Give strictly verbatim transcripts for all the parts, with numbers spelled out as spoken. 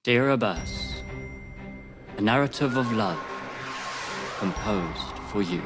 Dear Abbas, a narrative of love composed for you.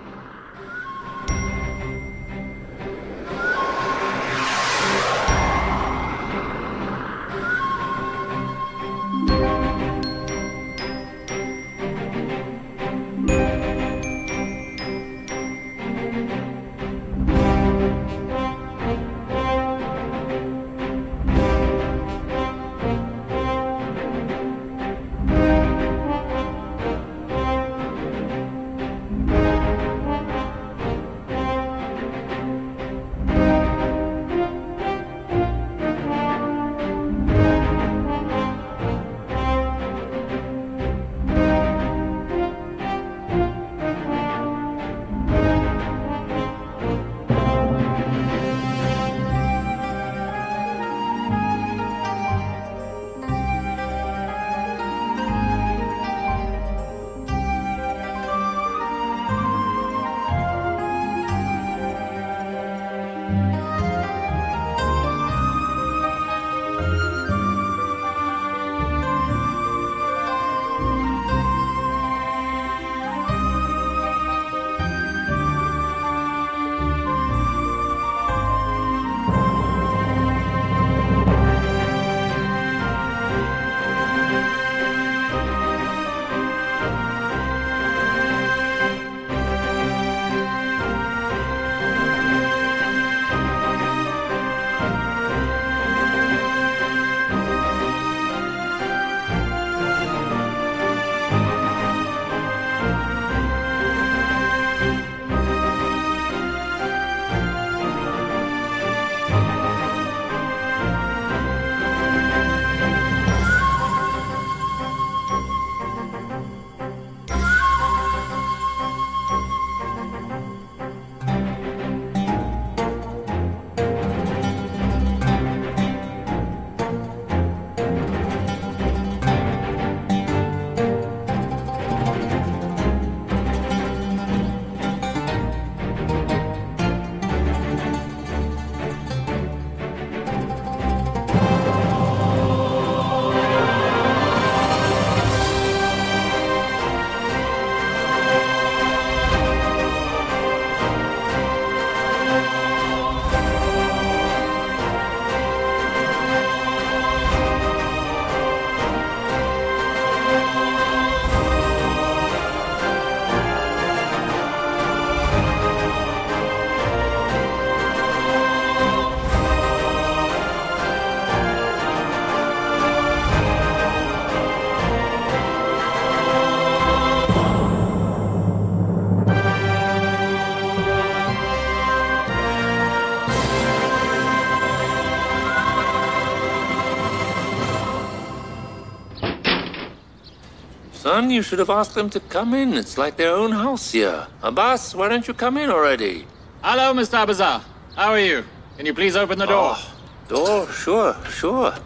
Son, you should have asked them to come in. It's like their own house here. Abbas, why don't you come in already? Hello, Mister Abazar. How are you? Can you please open the door? Oh, door? Sure, sure.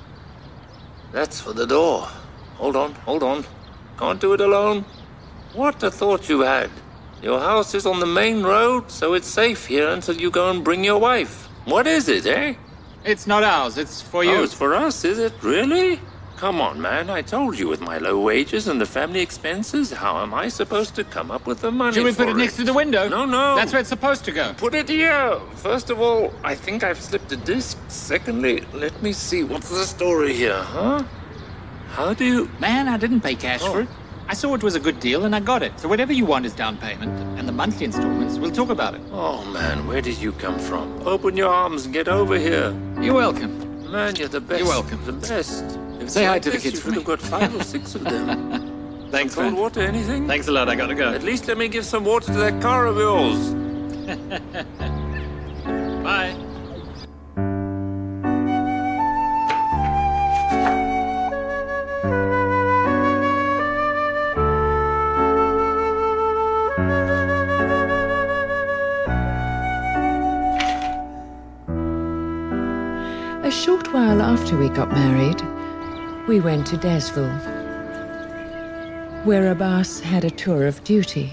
That's for the door. Hold on, hold on. Can't do it alone. What a thought you had. Your house is on the main road, so it's safe here until you go and bring your wife. What is it, eh? It's not ours. It's for you. Oh, it's for us, is it? Really? Come on, man. I told you with my low wages and the family expenses, how am I supposed to come up with the money Should we for put it next to the window? No, no. That's where it's supposed to go. Put it here. First of all, I think I've slipped a disc. Secondly, let me see. What's the story here, huh? How do you... Man, I didn't pay cash Oh. for it. I saw it was a good deal and I got it. So whatever you want is down payment. And the monthly installments, we'll talk about it. Oh, man, where did you come from? Open your arms and get over here. You're welcome. Man, you're the best. You're welcome. The best. If Say hi like to the this, kids you for could me. have got five or six of them. Thanks, Cold man. water, anything? Thanks a lot. I gotta go. At least let me give some water to that car of yours. Bye. A short while after we got married, we went to Desville, where Abbas had a tour of duty.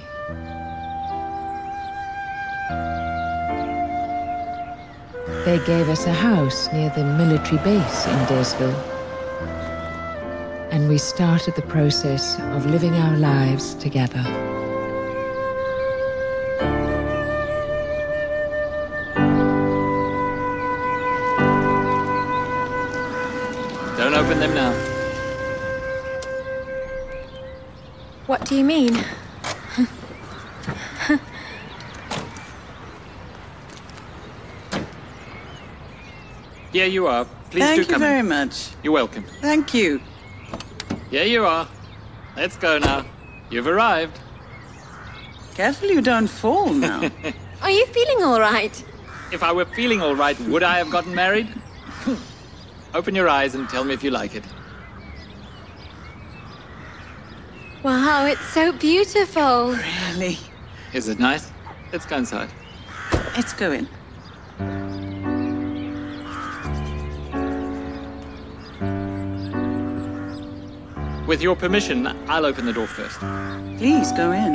They gave us a house near the military base in Desville. when we started the process of living our lives together. Don't open them now. What do you mean? Here you are. Please Thank do you come very in. much. You're welcome. Thank you. Here you are. Let's go now. You've arrived. Careful you don't fall now. Are you feeling all right? If I were feeling all right, would I have gotten married? Open your eyes and tell me if you like it. Wow, it's so beautiful. Really? Is it nice? Let's go inside. Let's go in. With your permission, I'll open the door first. Please go in.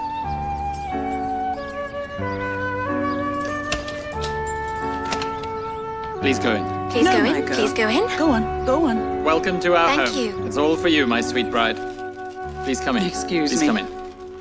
Please go in. Please No, go my in. girl. Please go in. Go on, go on. Welcome to our Thank home. you. It's all for you, my sweet bride. Please come in. Excuse Please me. come in.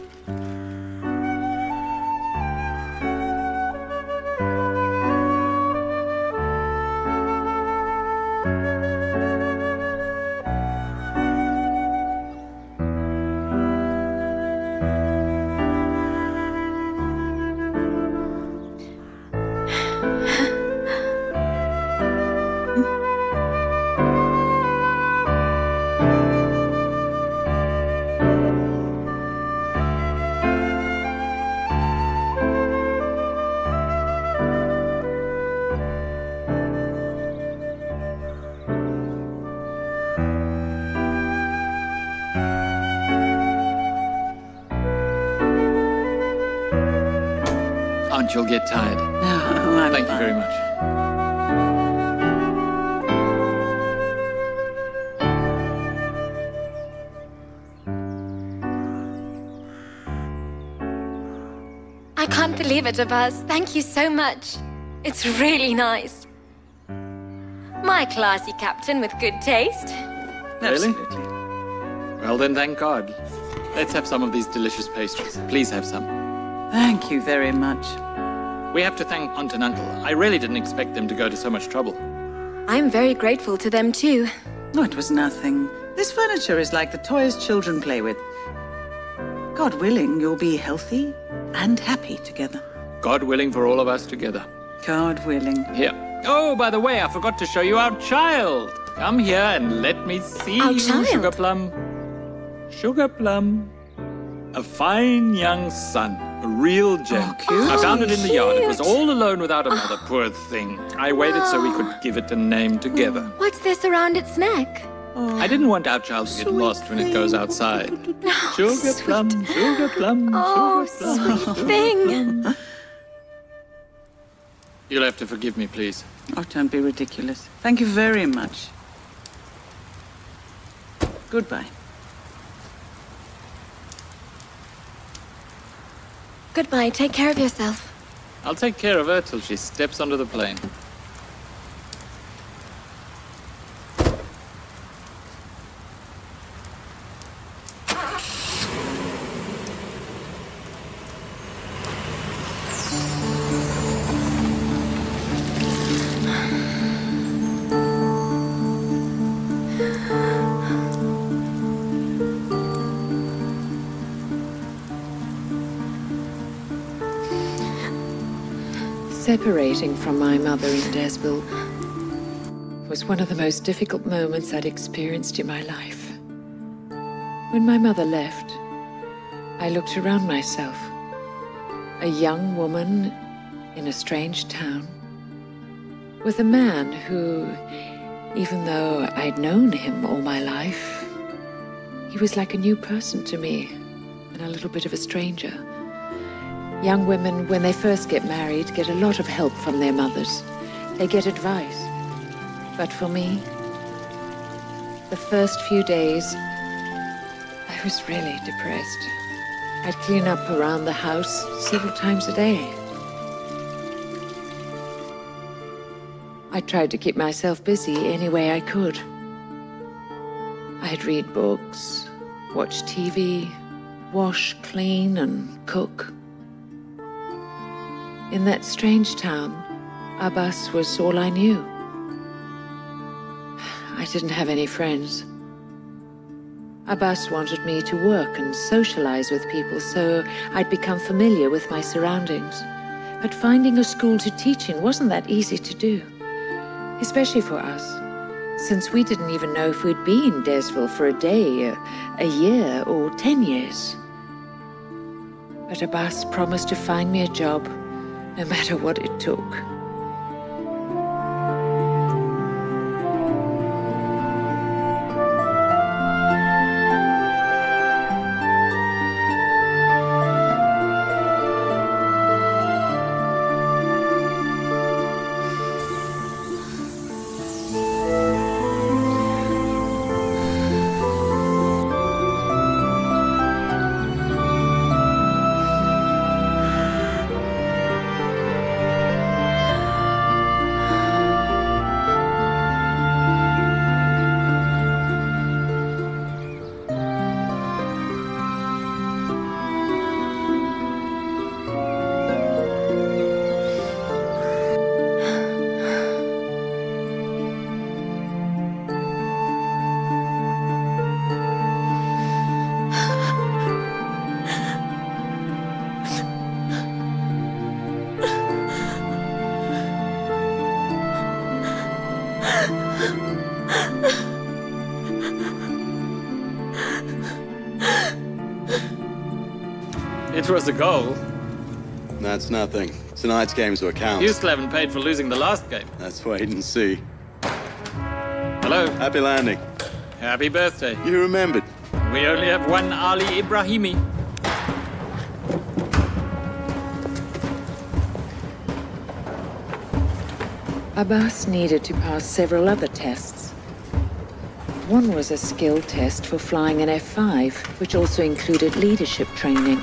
Aunt, you'll get tired. No, I'm Thank you fine. very much. I can't believe it, Abaz. Thank you so much. It's really nice. My classy captain with good taste. Really? Absolutely. Well then, thank God. Let's have some of these delicious pastries. Please have some. Thank you very much. We have to thank Aunt and Uncle. I really didn't expect them to go to so much trouble. I'm very grateful to them too. No, it was nothing. This furniture is like the toys children play with. God willing, you'll be healthy and happy together. God willing for all of us together. God willing. Here. Oh, by the way, I forgot to show you our child. Come here and let me see Our you, child? Sugar Plum. Sugar Plum. A fine young son. A real gem. Oh, cute. I found it in the yard. It was cute. all alone without a mother. Poor thing. I waited so we could give it a name together. What's this around its neck? I didn't want our child to get lost when it goes outside. Sugar sweet. Plum, Sugar Plum, Oh, Sugar Plum. sweet thing. You'll have to forgive me, please. Oh, don't be ridiculous. Thank you very much. Goodbye. Goodbye. Take care of yourself. I'll take care of her till she steps onto the plane. Separating from my mother in Desville was one of the most difficult moments I'd experienced in my life. When my mother left, I looked around myself. A young woman in a strange town with a man who, even though I'd known him all my life, he was like a new person to me and a little bit of a stranger. Young women, when they first get married, get a lot of help from their mothers. They get advice. But for me, the first few days, I was really depressed. I'd clean up around the house several times a day. I tried to keep myself busy any way I could. I'd read books, watch T V, wash, clean, and cook. In that strange town, Abbas was all I knew. I didn't have any friends. Abbas wanted me to work and socialize with people, so I'd become familiar with my surroundings. But finding a school to teach in wasn't that easy to do, especially for us, since we didn't even know if we'd be in Desville for a day, a, a year, or ten years. But Abbas promised to find me a job, no matter what it took. It was a goal. That's nothing. Tonight's games will count. You still haven't paid for losing the last game. Let's wait and see. Hello. Happy landing. Happy birthday. You remembered. We only have one Ali Ibrahimi. Abbas needed to pass several other tests. One was a skill test for flying an F five, which also included leadership training.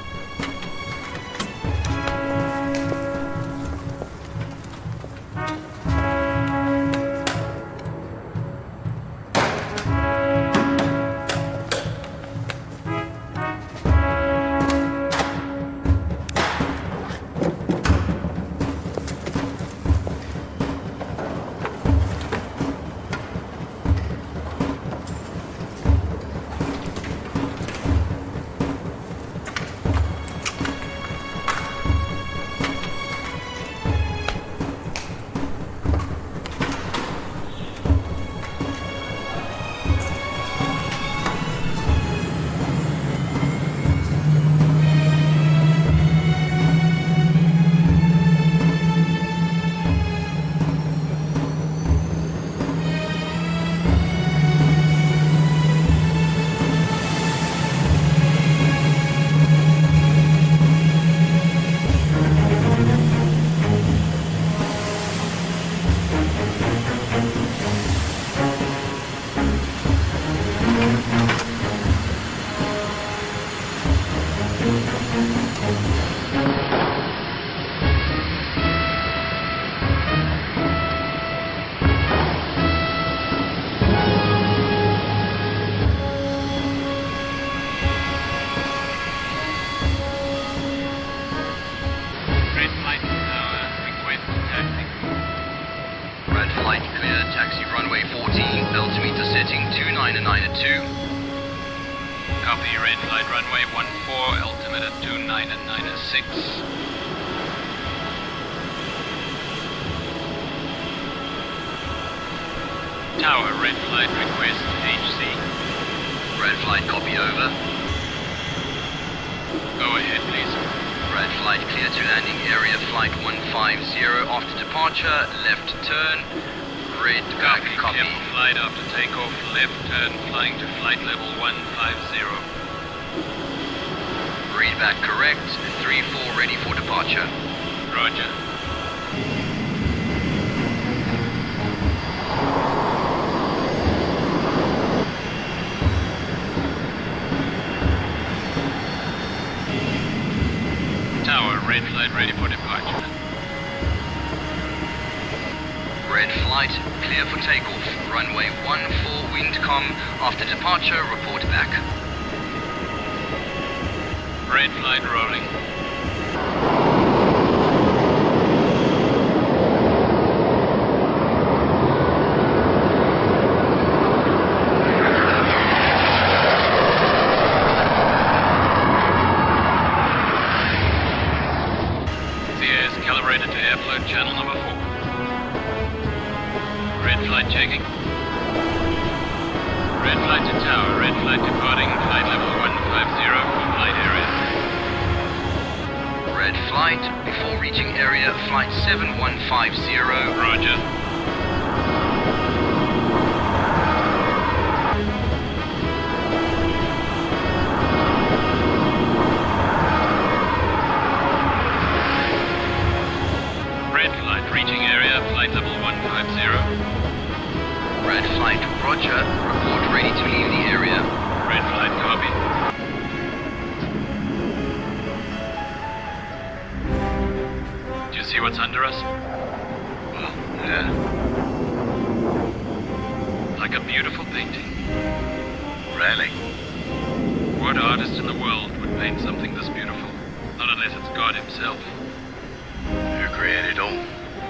Taxi runway fourteen, altimeter setting two nine nine two. Copy, red flight runway one four, altimeter two nine nine six. Tower, red flight request H C. Red flight, copy, over. Go ahead, please. Red flight, clear to landing area, flight one five zero. After departure, left turn. Red, copy, copy. Clear for flight after takeoff, left turn, flying to flight level one five zero. Read back correct, three four ready for departure. Roger. Tower, red flight ready for departure. Red Flight, clear for takeoff. Runway one four windcom. After departure, report back. Red Flight rolling. C A S calibrated to airflow channel number four. Red Flight checking. Red Flight to tower. Red Flight departing. Flight level one five zero for flight area. Red Flight, before reaching area, flight seven one five zero. Roger. Red Flight reaching area, flight level one five zero. Red Flight, roger. Report ready to leave the area. Red Flight, copy. Do you see what's under us? Yeah. Like a beautiful painting. Really? What artist in the world would paint something this beautiful? Not unless it's God himself. Who created all?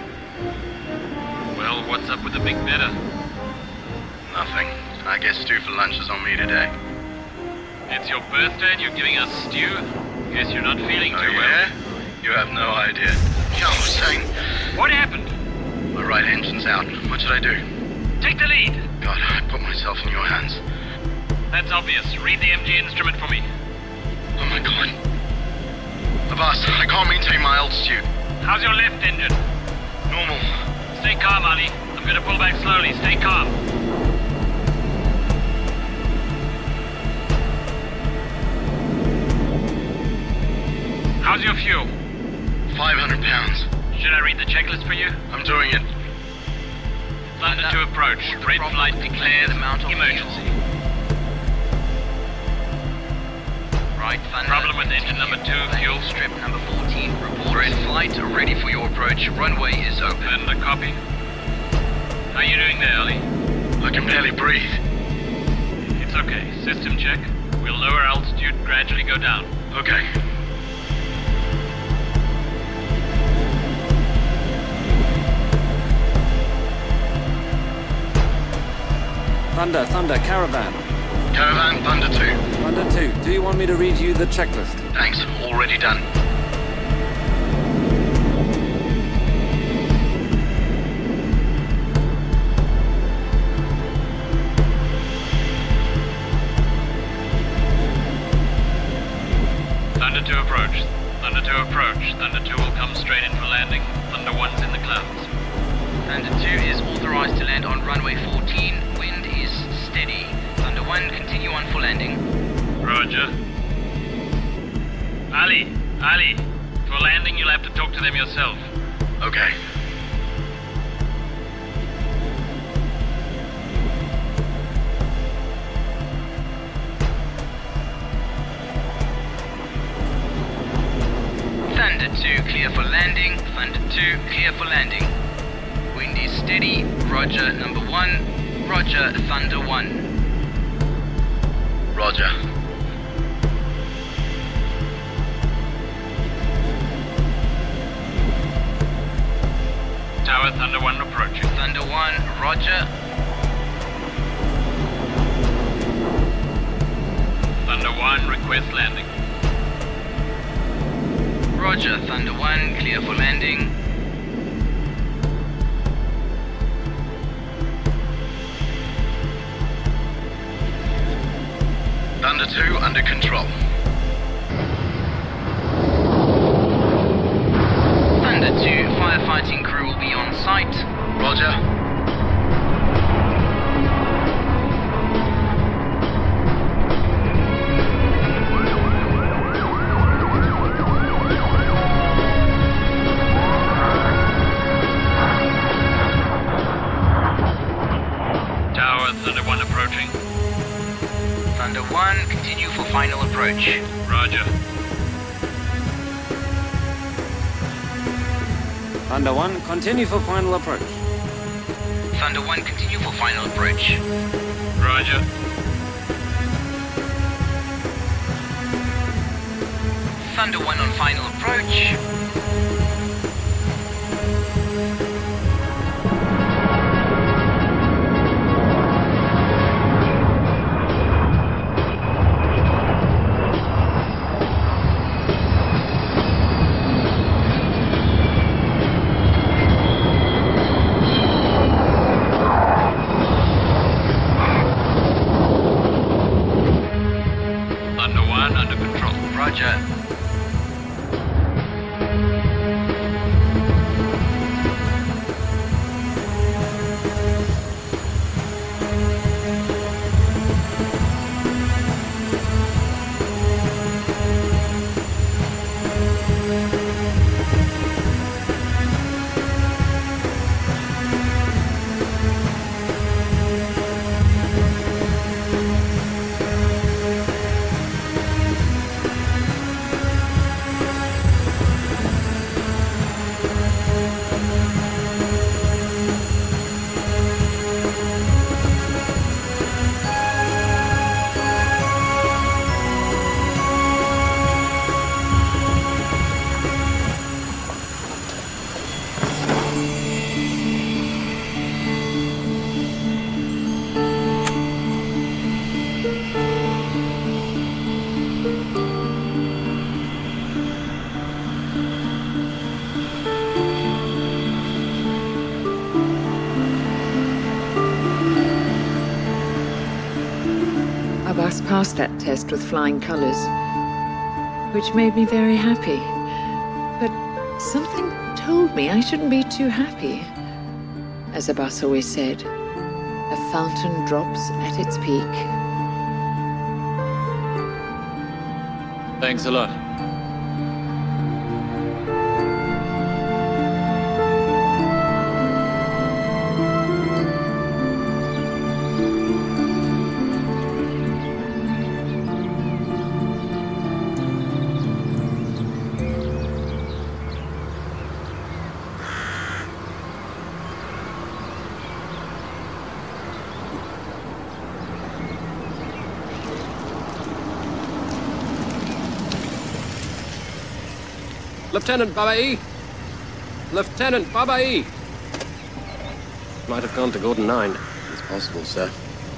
Well, what's up with the big bidder? Nothing. I guess stew for lunch is on me today. It's your birthday and you're giving us stew? Guess you're not feeling Oh, too yeah? You have no idea. Yeah, I was saying, well. What happened? my right engine's out. What should I do? Take the lead! God, I put myself in your hands. That's obvious. Read the M G instrument for me. Oh my God. Abbas, I can't maintain my altitude. How's your left engine? Normal. Stay calm, Ali. I'm gonna pull back slowly. Stay calm. How's your fuel? five hundred pounds. Should I read the checklist for you? I'm doing it. Thunder to approach. Red Flight declares emergency. Right, Thunder. Problem with engine number two, fuel. Strip number fourteen, report. Red Flight, ready for your approach. Runway is open. Thunder, copy. How are you doing there, Ali? I can barely breathe. It's okay. System check. We'll lower altitude, gradually go down. Okay. Thunder, Thunder, Caravan. Caravan, Thunder two. Thunder two, do you want me to read you the checklist? Thanks, already done. Thunder two approach. Thunder two approach. Thunder two will come straight in for landing. Thunder one's in the clouds. Thunder two is authorized to land on runway fourteen. Wind is steady. Thunder one, continue on for landing. Roger. Ali, Ali, for landing you'll have to talk to them yourself. Okay. Thunder two, clear for landing. Thunder two, clear for landing. Wind is steady. Roger, number one. Roger, Thunder one. Roger. Tower, Thunder one approaching. Thunder one, roger. Thunder one, request landing. Roger, Thunder one, clear for landing. Thunder two, under control. Thunder two, firefighting crew will be on site. Roger. Tower, Thunder one approaching. Thunder one, continue for final approach. Roger. Thunder one, continue for final approach. Thunder one, continue for final approach. Roger. Thunder one on final approach. Thunder one under control. Roger. Abbas passed that test with flying colors, which made me very happy. But something told me I shouldn't be too happy. As Abbas always said, a fountain drops at its peak. Thanks a lot. Lieutenant Babai! Lieutenant Babai! Might have gone to Gordon nine. It's possible, sir.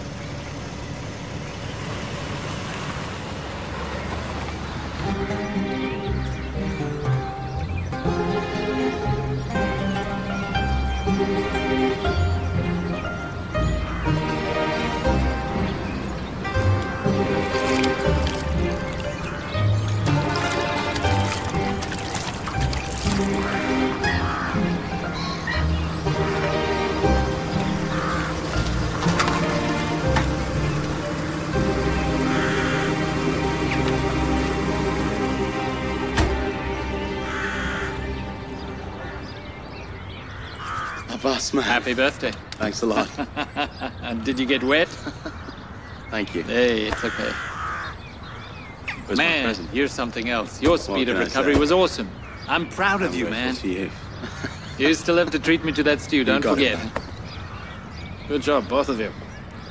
Abbas, man. Happy birthday. Thanks a lot. Did you get wet? Thank you. Hey, it's okay. Where's my Man, present? here's something else. Your speed can of I recovery say? was awesome. I'm proud of I'm you, grateful man. to you. You still have to treat me to that stew, don't got it, forget. man. Good job, both of you.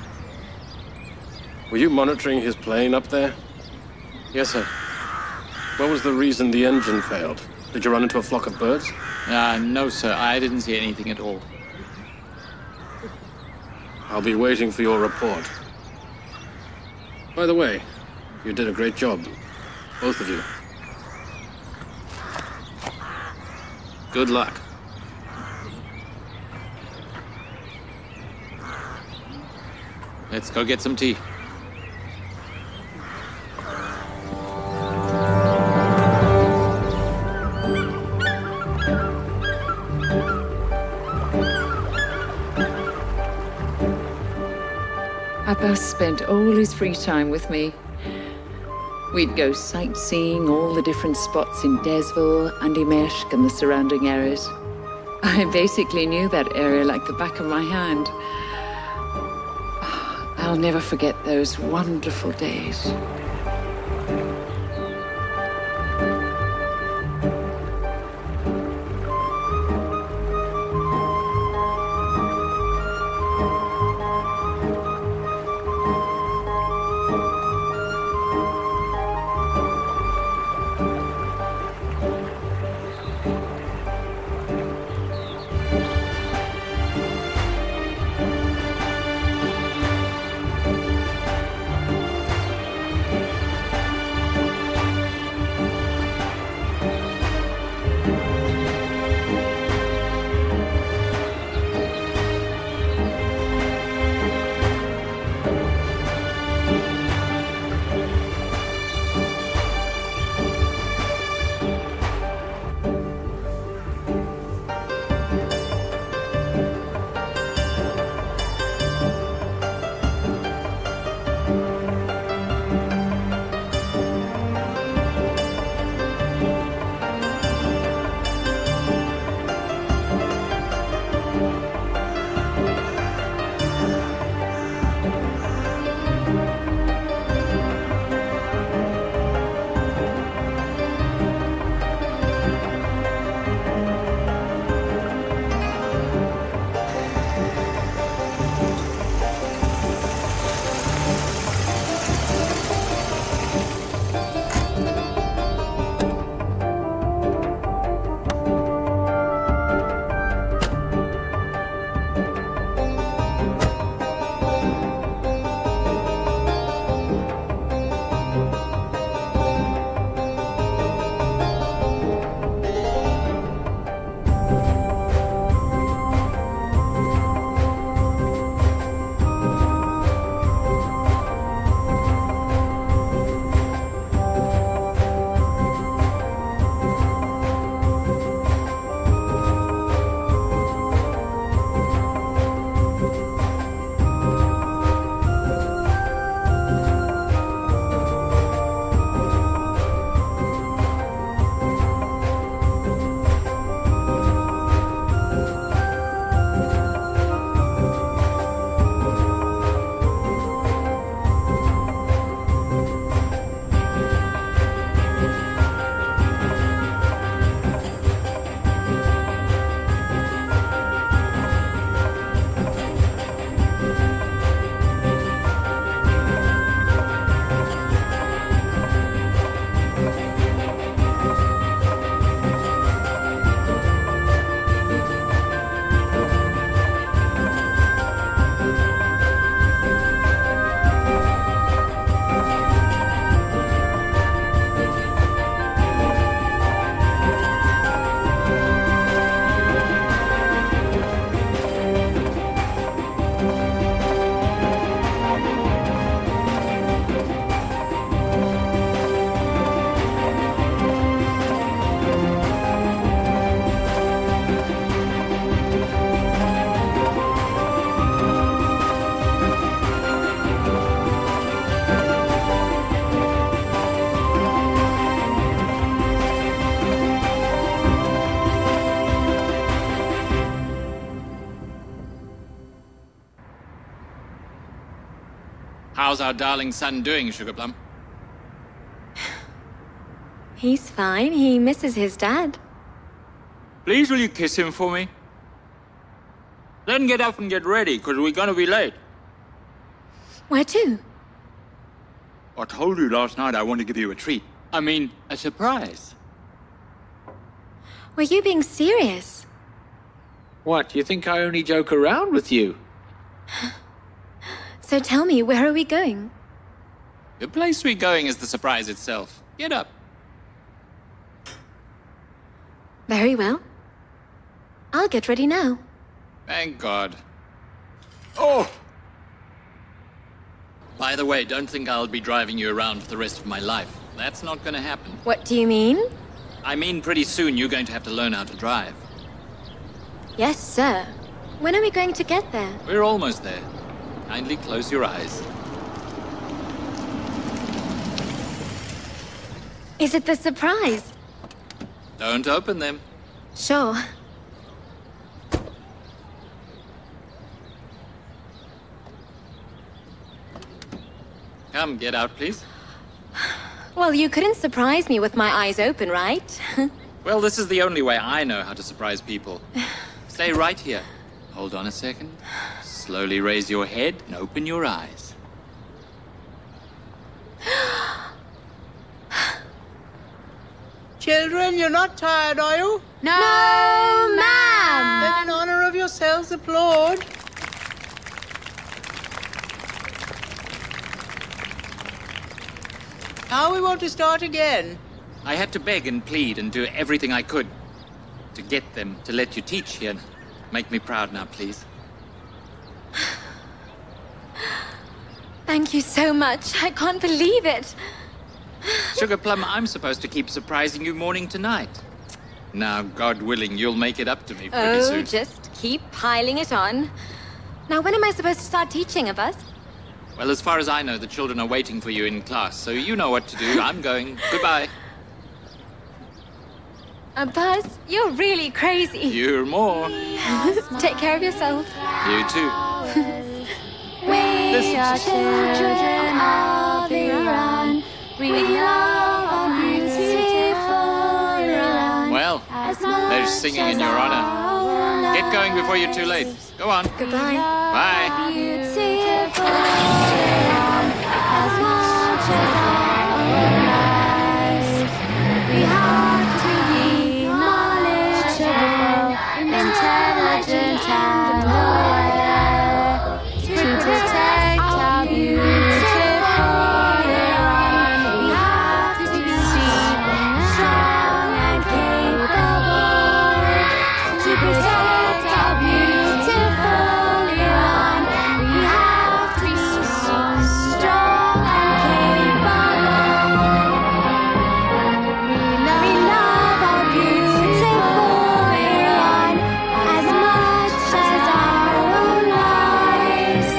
Were you monitoring his plane up there? Yes, sir. What was the reason the engine failed? Did you run into a flock of birds? Uh, no, sir. I didn't see anything at all. I'll be waiting for your report. By the way, you did a great job. Both of you. Good luck. Let's go get some tea. Abbas spent all his free time with me. We'd go sightseeing all the different spots in Desville, Andimeshk, and the surrounding areas. I basically knew that area like the back of my hand. I'll never forget those wonderful days. How's our darling son doing, Sugarplum? He's fine. He misses his dad. Please, will you kiss him for me? Then get up and get ready, because we're going to be late. Where to? I told you last night I want to give you a treat. I mean, a surprise. Were you being serious? What, you think I only joke around with you? So tell me, where are we going? The place we're going is the surprise itself. Get up. Very well. I'll get ready now. Thank God. Oh! By the way, don't think I'll be driving you around for the rest of my life. That's not gonna happen. What do you mean? I mean, pretty soon you're going to have to learn how to drive. Yes, sir. When are we going to get there? We're almost there. Kindly close your eyes. Is it the surprise? Don't open them. Sure. Come, get out, please. Well, you couldn't surprise me with my eyes open, right? Well, this is the only way I know how to surprise people. Stay right here. Hold on a second. Slowly raise your head and open your eyes. Children, you're not tired, are you? No, ma'am! Then in honor of yourselves, applaud. Now we want to start again. I had to beg and plead and do everything I could to get them to let you teach here. Make me proud now, please. Thank you so much. I can't believe it. Sugarplum, I'm supposed to keep surprising you morning to night. Now, God willing, you'll make it up to me pretty oh, soon. just keep piling it on. Now, when am I supposed to start teaching a Buzz? Well, as far as I know, the children are waiting for you in class, so you know what to do. I'm going. Goodbye. A Buzz? You're really crazy. You're more. Take care of yourself. You too. We Listen. are children of Iran. We love our beautiful Iran. Well, there's singing in your honor. Get going before you're too late. Go on. Goodbye. Bye. Beautiful Iran, as much as our lives. We have to be knowledgeable, intelligent, and aware to protect our beautiful Iran. We have to be strong and capable to protect our beautiful Iran. We have to be strong and capable. We love, we love our beautiful Iran as much as our own lives.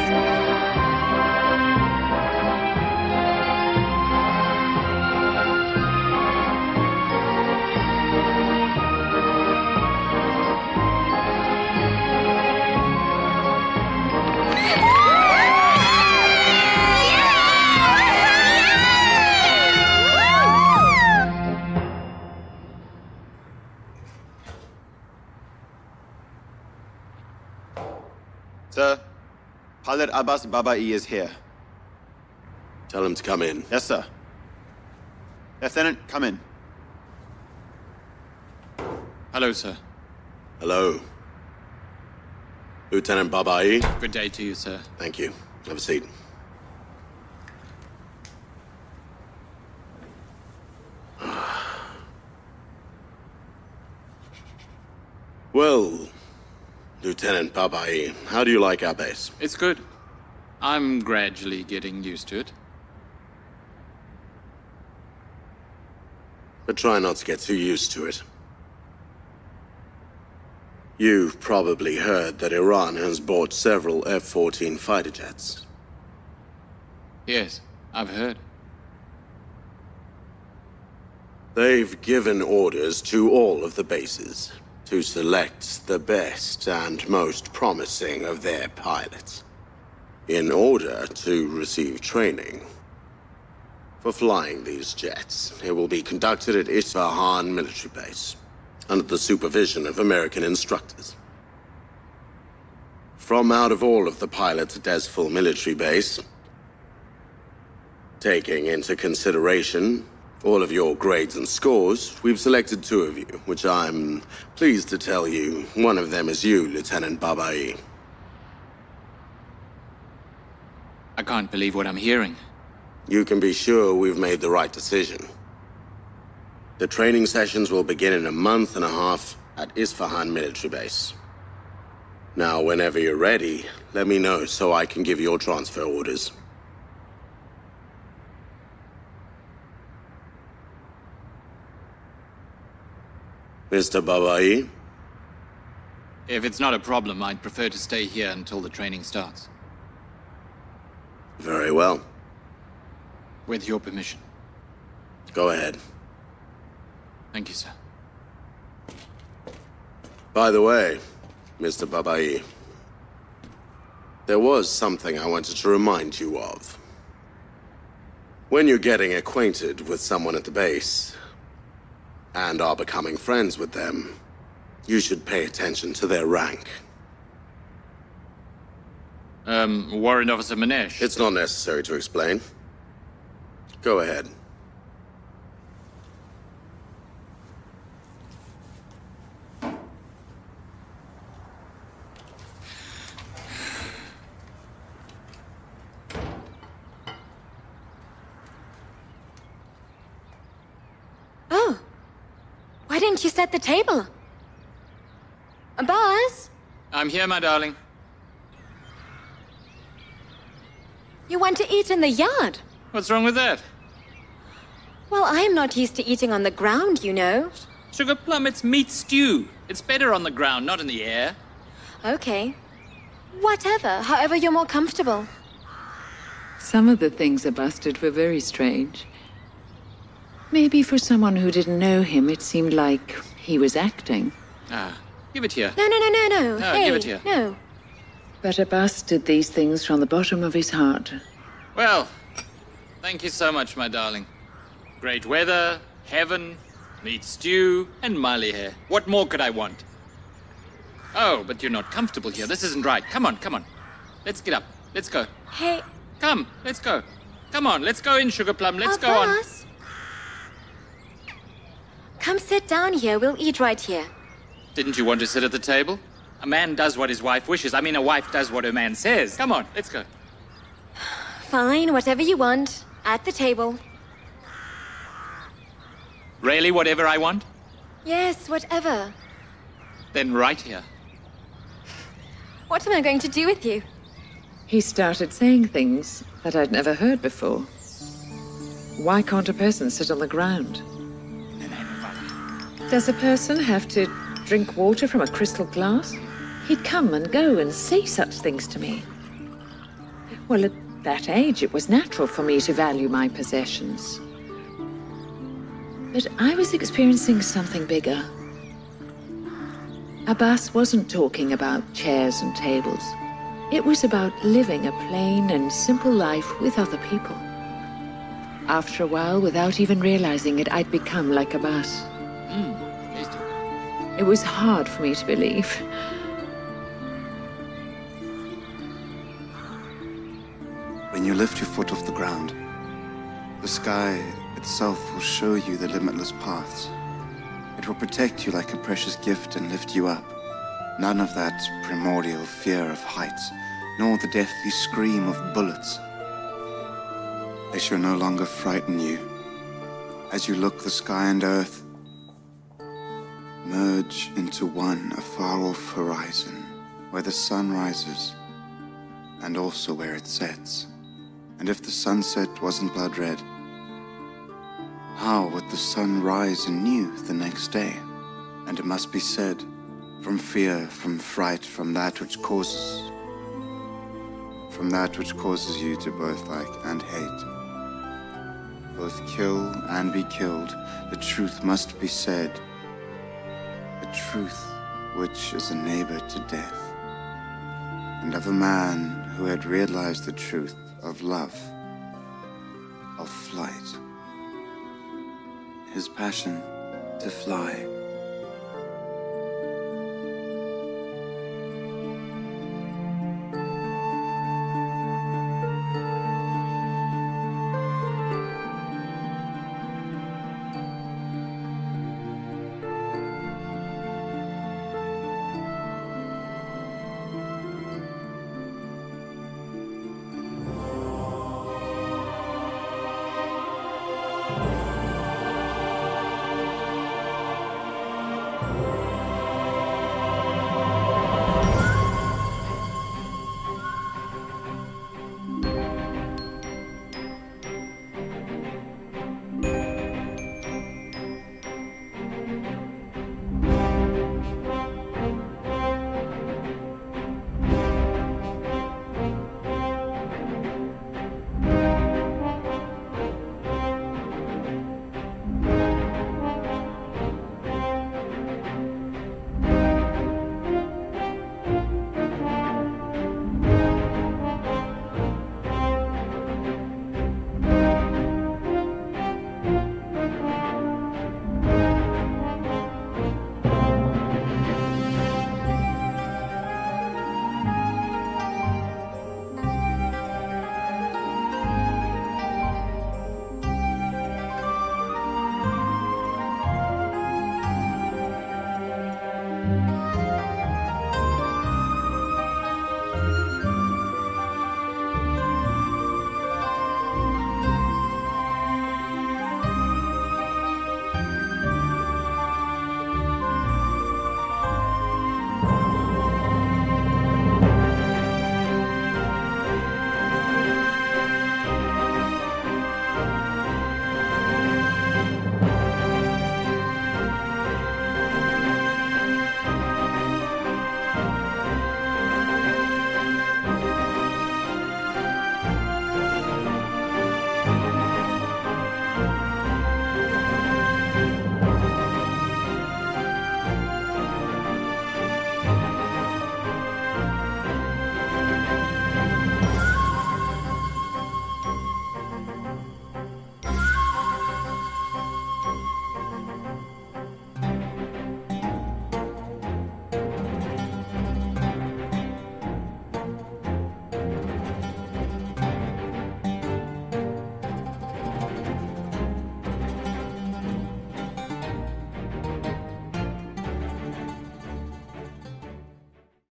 Sir, Pilot Abbas Babai is here. Tell him to come in. Yes, sir. Lieutenant, come in. Hello, sir. Hello. Lieutenant Babai. Good day to you, sir. Thank you. Have a seat. Well, Lieutenant Babai, how do you like our base? It's good. I'm gradually getting used to it. But try not to get too used to it. You've probably heard that Iran has bought several F fourteen fighter jets. Yes, I've heard. They've given orders to all of the bases to select the best and most promising of their pilots. in order to receive training for flying these jets. It will be conducted at Isfahan military base, under the supervision of American instructors. From out of all of the pilots at Desful military base, taking into consideration all of your grades and scores, we've selected two of you, which I'm pleased to tell you, one of them is you, Lieutenant Babai. I can't believe what I'm hearing. You can be sure we've made the right decision. The training sessions will begin in a month and a half at Isfahan military base. Now, whenever you're ready, let me know so I can give your transfer orders. Mister Babai? If it's not a problem, I'd prefer to stay here until the training starts. Very well. With your permission. Go ahead. Thank you, sir. By the way, Mister Babai, there was something I wanted to remind you of. When you're getting acquainted with someone at the base, and are becoming friends with them, you should pay attention to their rank. Um, Warrant Officer Manesh. It's not necessary to explain. Go ahead. Oh. Why didn't you set the table? Abbas? I'm here, my darling. You want to eat in the yard? What's wrong with that? Well, I am not used to eating on the ground, you know. Sugar Plum, it's meat stew. It's better on the ground, not in the air. Okay. Whatever, however you're more comfortable. Some of the things Abbas did were very strange. Maybe for someone who didn't know him, it seemed like he was acting. Ah, give it here. No, no, no, no, no. No, hey, give it here. No. But Abbas did these things from the bottom of his heart. Well, thank you so much, my darling. Great weather, heaven, meat stew, and Mali hair. What more could I want? Oh, but you're not comfortable here. This isn't right. Come on, come on. Let's get up. Let's go. Hey. Come, let's go. Come on, let's go in, Sugar Plum. Let's go on. Abbas. Come sit down here. We'll eat right here. Didn't you want to sit at the table? A man does what his wife wishes. I mean, a wife does what her man says. Come on, let's go. Fine, whatever you want. At the table. Really, whatever I want? Yes, whatever. Then right here. What am I going to do with you? He started saying things that I'd never heard before. Why can't a person sit on the ground? Does a person have to drink water from a crystal glass? He'd come and go and say such things to me. Well, at that age, it was natural for me to value my possessions. But I was experiencing something bigger. Abbas wasn't talking about chairs and tables. It was about living a plain and simple life with other people. After a while, without even realizing it, I'd become like Abbas. Mm, tasty. It was hard for me to believe. When you lift your foot off the ground, the sky itself will show you the limitless paths. It will protect you like a precious gift and lift you up. None of that primordial fear of heights, nor the deathly scream of bullets. They shall no longer frighten you. As you look, the sky and earth merge into one, a far-off horizon, where the sun rises, and also where it sets. And if the sunset wasn't blood red, how would the sun rise anew the next day? And it must be said, from fear, from fright, from that which causes, from that which causes you to both like and hate, both kill and be killed, the truth must be said, a truth which is a neighbor to death, and of a man who had realized the truth of love, of flight. His passion to fly